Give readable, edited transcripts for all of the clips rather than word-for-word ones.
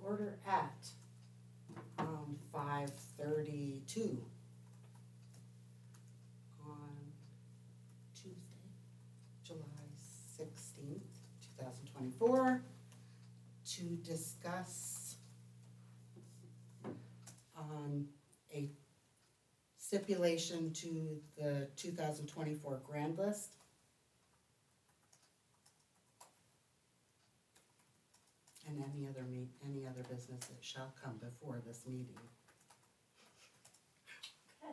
order at 5:32 on Tuesday, July 16th, 2024, to discuss a stipulation to the 2024 grand list. And any other business that shall come before this meeting. Okay.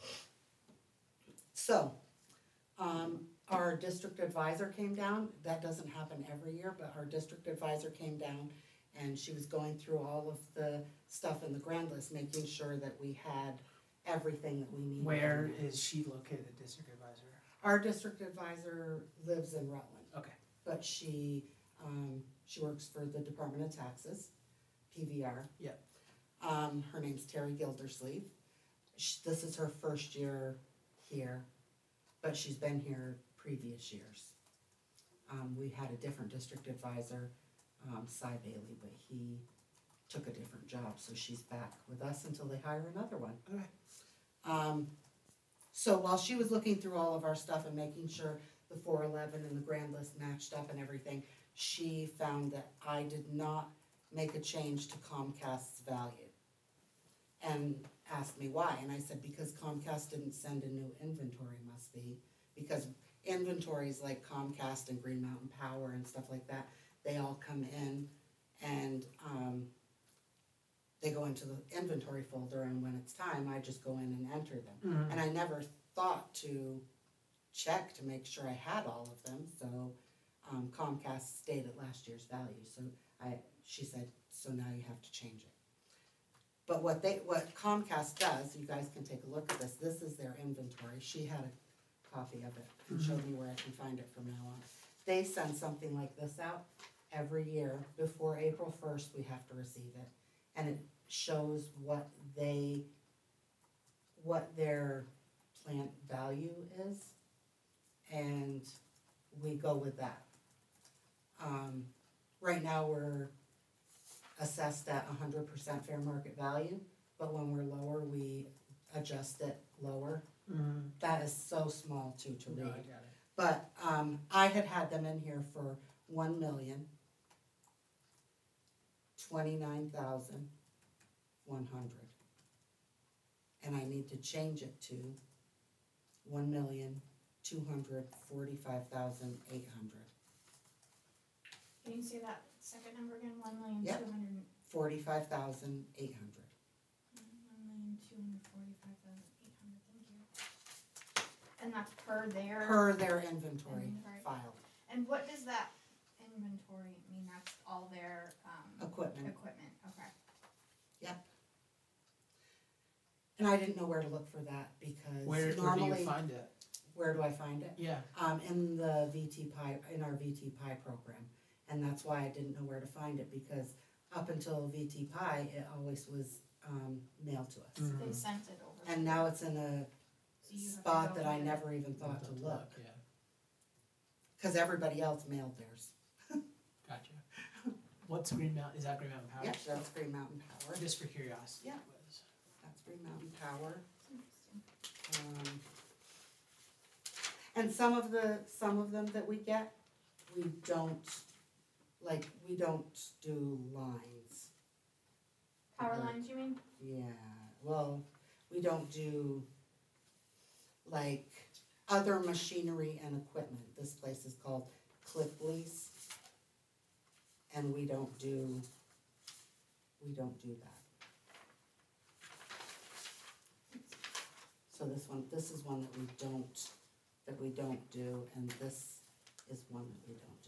So, our district advisor came down. That doesn't happen every year, but our district advisor came down and she was going through all of the stuff in the grand list, making sure that we had everything that we needed. Where is she located, district advisor? Our district advisor lives in Rutland. Okay. But she works for the Department of Taxes, PVR. Yep. Her name's Terry Gildersleeve. This is her first year here, but she's been here previous years. We had a different district advisor, Cy Bailey, but he took a different job, so she's back with us until they hire another one. Okay. So while she was looking through all of our stuff and making sure the 411 and the grand list matched up and everything, she found that I did not make a change to Comcast's value and asked me why. And I said, because Comcast didn't send a new inventory, must be. Because inventories like Comcast and Green Mountain Power and stuff like that, they all come in and they go into the inventory folder, and when it's time, I just go in and enter them. Mm-hmm. And I never thought to check to make sure I had all of them, so Comcast stayed at last year's value. So she said, so now you have to change it. But what Comcast does, you guys can take a look at this. This is their inventory. She had a copy of it and showed me where I can find it from now on. They send something like this out every year. Before April 1st, we have to receive it, and it shows what their plant value is, and we go with that. Right now we're assessed at 100% fair market value, but when we're lower, we adjust it lower. Mm-hmm. That is so small too to No, read. I got it. But I had them in here for $1,029,100, and I need to change it to $1,245,800. Can you say that second number again? 1,200,000. Yep. 45,800. 1,245,800. Thank you. And that's per their. Per their inventory Inventory. file. And what does that inventory mean? That's all their Equipment. equipment. Okay. Yep. And I didn't know where to look for that because Where do normally, you find it? where do I find it? Yeah. In the in our VT Pi program. And that's why I didn't know where to find it, because up until VT Pi, it always was mailed to us. Mm-hmm. They sent it over. And now it's in a So you have to spot go that I get it. never even thought to look, Yeah. because everybody else mailed theirs. Gotcha. What's Green Mountain? Is that Green Mountain Power? Yep, that's Green Mountain Power. Just for curiosity. Yeah. what is- That's Green Mountain Power. Interesting. And some of them that we get, we don't do lines. Power lines, you mean? Yeah, well, we don't do like other machinery and equipment. This place is called Click Lease, and we don't do that. So this is one that we don't do, and this is one that we don't do.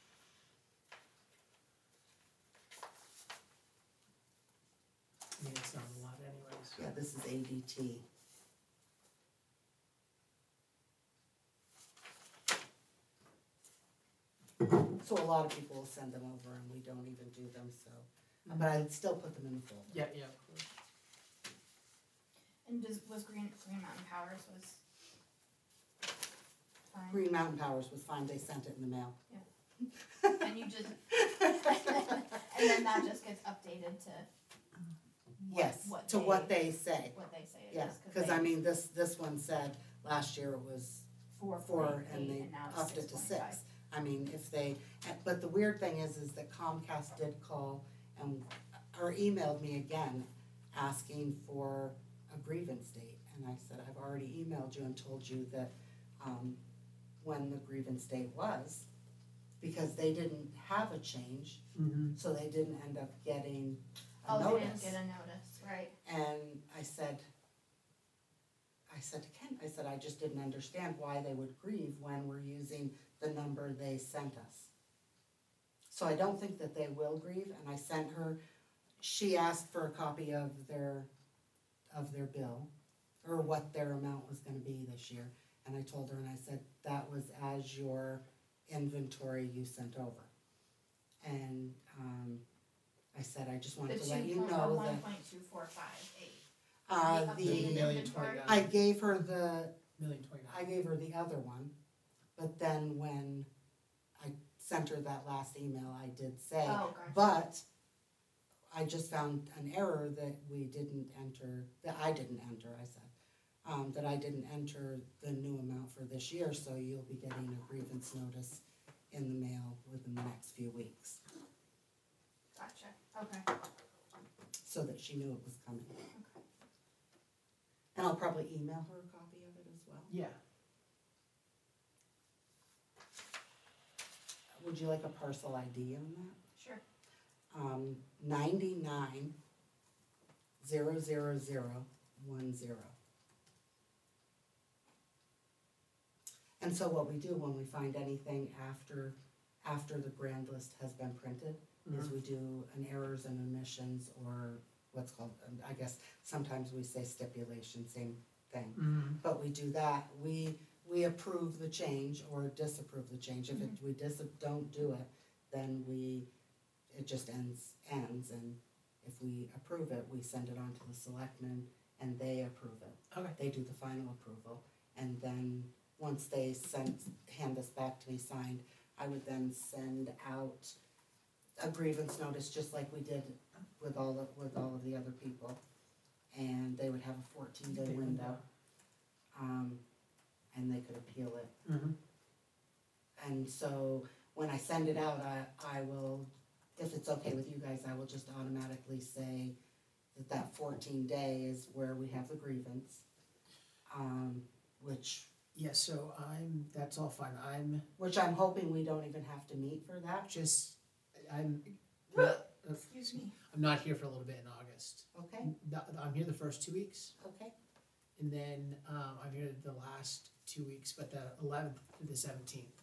I mean, it's not a lot anyways. Yeah, this is ADT. So a lot of people will send them over and we don't even do them, so, but I'd still put them in the folder. Yeah, yeah, of course. And was Green Mountain Powers was fine? Green Mountain Powers was fine, they sent it in the mail. And you just And then that just gets updated to Yes, what to what they say. what they say it Yeah, is, cause I mean, this one said last year it was 4 and they now it's upped it to 6.5. 6. I mean, if they, but the weird thing is that Comcast did call and, or emailed me again asking for a grievance date. And I said, I've already emailed you and told you that, when the grievance date was, because they didn't have a change, so they didn't end up getting a notice. Oh, they didn't get a notice, right? And I said to Ken, I said, I just didn't understand why they would grieve when we're using the number they sent us. So I don't think that they will grieve, and I sent her, she asked for a copy of their bill, or what their amount was gonna be this year. And I told her, and I said, that was as your inventory you sent over. And, I said, I just wanted to let you know that. 1.2458. The, $1,029,000. I gave her the $1,029,000. other one, but then when I sent her that last email, I did say, Oh, gotcha. but I just found an error that we didn't enter, that I didn't enter, I said, that I didn't enter the new amount for this year, so you'll be getting a grievance notice in the mail within the next few weeks, Gotcha, okay. so that she knew it was coming. And I'll probably email her a copy of it as well. Yeah. Would you like a parcel ID on that? Sure. 99 00010. And so what we do when we find anything after the grand list has been printed is we do an errors and omissions, or what's called, I guess sometimes we say stipulation, same thing. But we do that, we approve the change or disapprove the change. If we don't do it, then it just ends, and if we approve it, we send it on to the selectmen and they approve it. Okay. They do the final approval, and then once they hand this back to me signed, I would then send out a grievance notice, just like we did with all of the other people. And they would have a 14-day window, and they could appeal it. And so when I send it out, I will, if it's okay with you guys, I will just automatically say that 14-day is where we have the grievance, which Yeah, so that's all fine. I'm hoping we don't even have to meet for that. Excuse me. I'm not here for a little bit in August. Okay, I'm here the first 2 weeks, okay, and then I'm here the last 2 weeks, but the 11th through the 17th.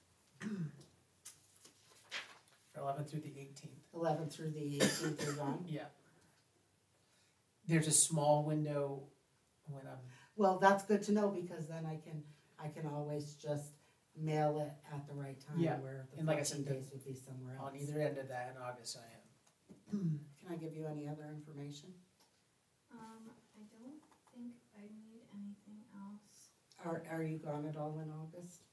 11th through the 18th. 11th through the 18th are gone. Yeah. There's a small window when I'm. Well, that's good to know, because then I can always just mail it at the right time, Yeah, where the and like I 14 said, days would be somewhere else. On either end of that in August, I am. Can I give you any other information? I don't think I need anything else. Are you gone at all in August?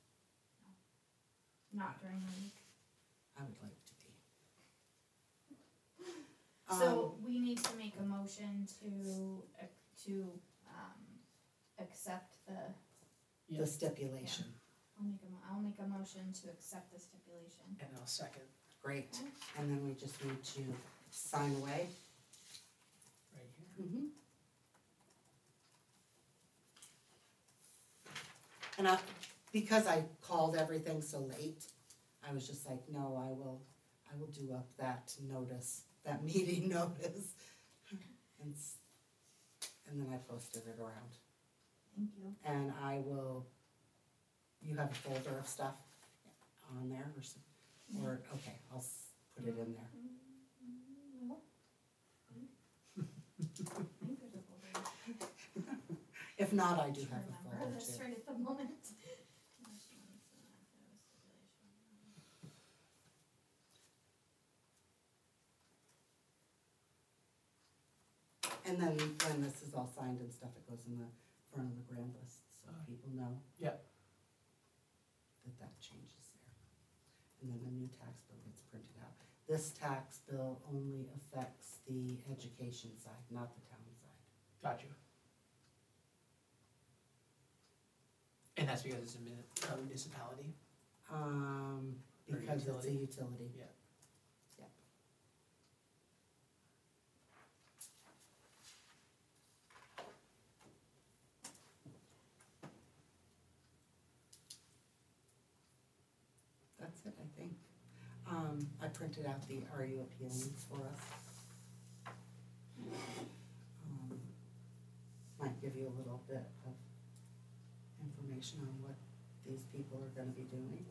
Not during the week. I would like to be. So we need to make a motion to accept the, The stipulation, I'll make a motion to accept the stipulation. And I'll second great, and then we just need to sign away. right here. And because I called everything so late, I was just like, no, I will do up that notice, that meeting notice. And then I posted it around. Thank you. And you have a folder of stuff on there, or okay, I'll put it in there. No. I think there's a folder. If not, I do have a Remember folder this too. right at the moment. And then when this is all signed and stuff, it goes in the front of the grand list, so people know. Yep. That change is there. And then the new tax bill gets printed out. This tax bill only affects the education side, not the town side. Got you. And that's because it's a municipality? Because it's a utility. utility. Yeah. Yep. That's it, I think. I printed out the Are You Appealing for us. Might give you a little bit of information on what these people are gonna be doing.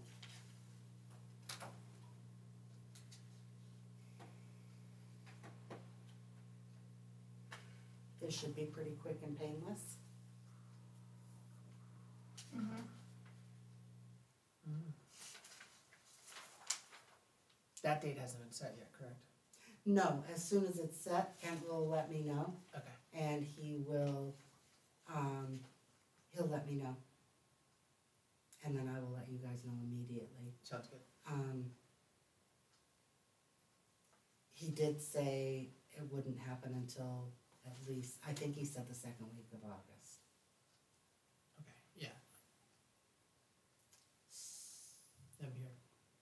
This should be pretty quick and painless. Mhm. That date hasn't been set yet, correct? No, as soon as it's set, Kent will let me know, Okay. and he will, he'll let me know. And then I will let you guys know immediately. Sounds good. He did say it wouldn't happen until at least, I think he said the second week of August. Okay, yeah. I'm here.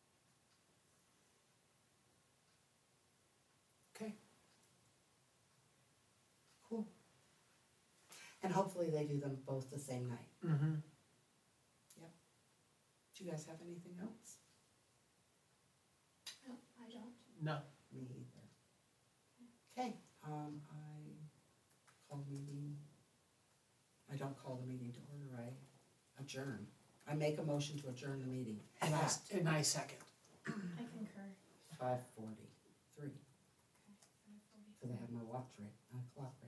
Okay. Cool. And hopefully they do them both the same night. Mm-hmm. Do you guys have anything else? No, I don't. No. Me either. Okay, I call meeting, I don't call the meeting to order, I adjourn. I make a motion to adjourn the meeting And I, at and I second. I concur. 5:43, 'cause I 5:43. have my watch right, clock right